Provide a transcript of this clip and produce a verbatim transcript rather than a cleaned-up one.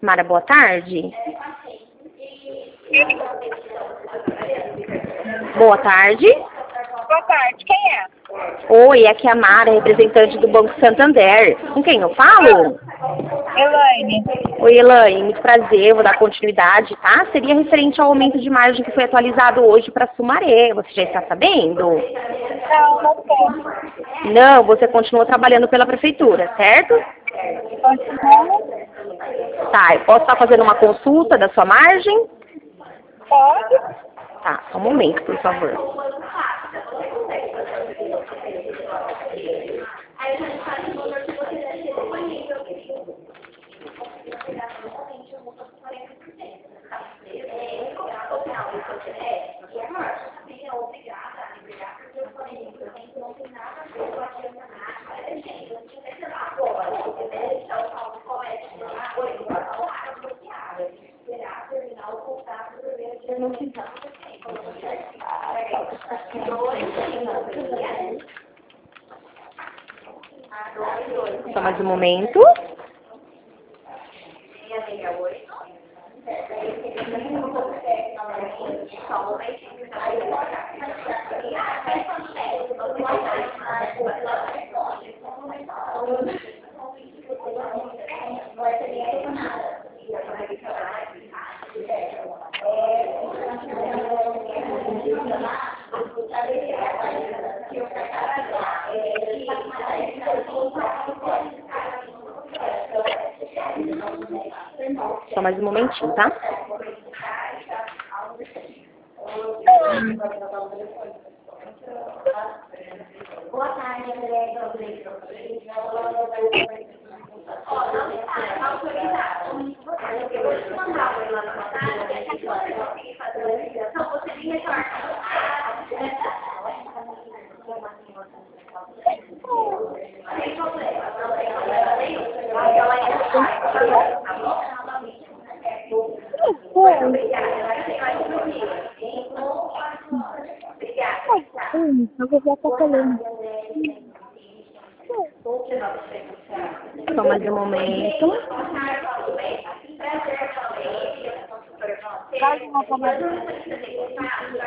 Mara, boa tarde. Boa tarde. Boa tarde, quem é? Oi, aqui é a Mara, representante do Banco Santander. Com quem eu falo? Elaine. Oi, Elaine, muito prazer, vou dar continuidade, tá? Seria referente ao aumento de margem que foi atualizado hoje para Sumaré. Você já está sabendo? Não, não tô. Não, você continua trabalhando pela prefeitura, certo? Continuando? Tá, eu posso estar fazendo uma consulta da sua margem? Pode? Tá, só um momento, por favor. Só mais um momento. Só mais um momentinho, tá? Boa tarde, André. Eu vou te mandar o lá na batalha, que você conseguir fazer a ligação, você me retorna. Sem problema, não tem problema nenhum. Ela é tá bom? Hum, eu vou ver a papelão. Só mais um momento. Faz uma papelão.